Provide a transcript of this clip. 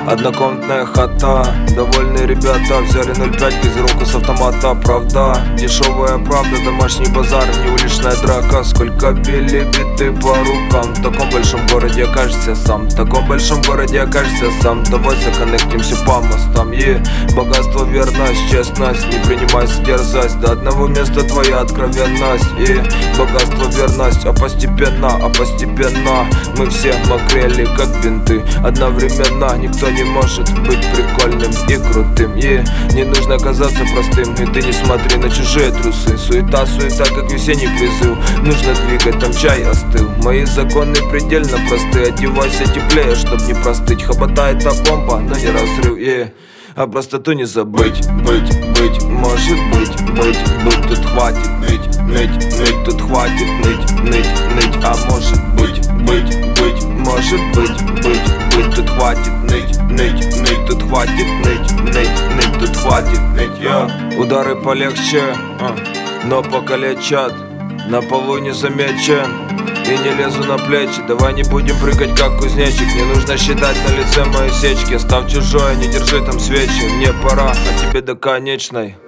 Однокомнатная хата, довольные ребята взяли 0,5 газировку с автомата. Правда, дешевая правда, домашний базар, не уличная драка. Сколько били биты по рукам, в таком большом городе окажешься сам. В таком большом городе окажешься сам. Давай законнектимся по мостам. Богатство, верность, честность, не принимайся дерзость. До одного места твоя откровенность. Богатство, верность, а постепенно мы все мокрели как бинты. Одновременно никто не может быть прикольным и крутым. Не нужно казаться простым, и ты не смотри на чужие трусы. Суета, как весенний призыв, нужно двигать, там чай остыл. Мои законы предельно просты, одевайся теплее, чтоб не простыть. Хоботает та бомба, но не разрыв, а простоту не забыть. Быть, может быть, тут хватит ныть, тут хватит ныть, а может быть, может быть, тут хватит ныть, тут хватит ныть, тут хватит ныть. Удары полегче, но покалечат, на полу не замечен и не лезу на плечи. Давай не будем прыгать как кузнечик, не нужно считать на лице мои сечки. Став чужой, не держи там свечи, мне пора, а тебе до конечной.